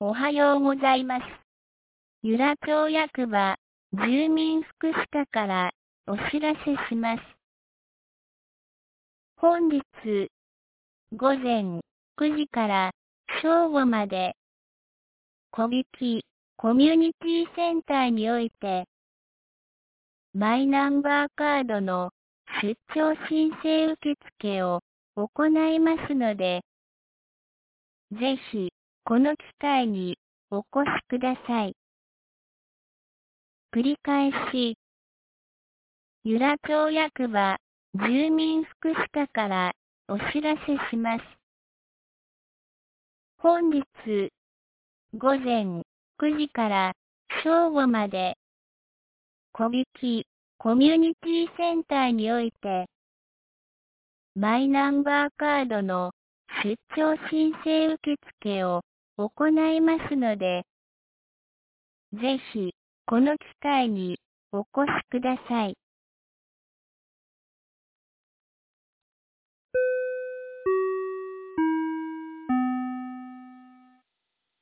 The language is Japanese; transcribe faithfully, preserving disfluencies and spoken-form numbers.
おはようございます。由良町役場住民福祉課からお知らせします。本日午前くじから正午まで小引コミュニティセンターにおいてマイナンバーカードの出張申請受付を行いますので、ぜひこの機会にお越しください。繰り返し、由良町役場住民福祉課からお知らせします。本日午前くじから正午まで小引コミュニティセンターにおいてマイナンバーカードの出張申請受付を行いますので、ぜひこの機会にお越しください。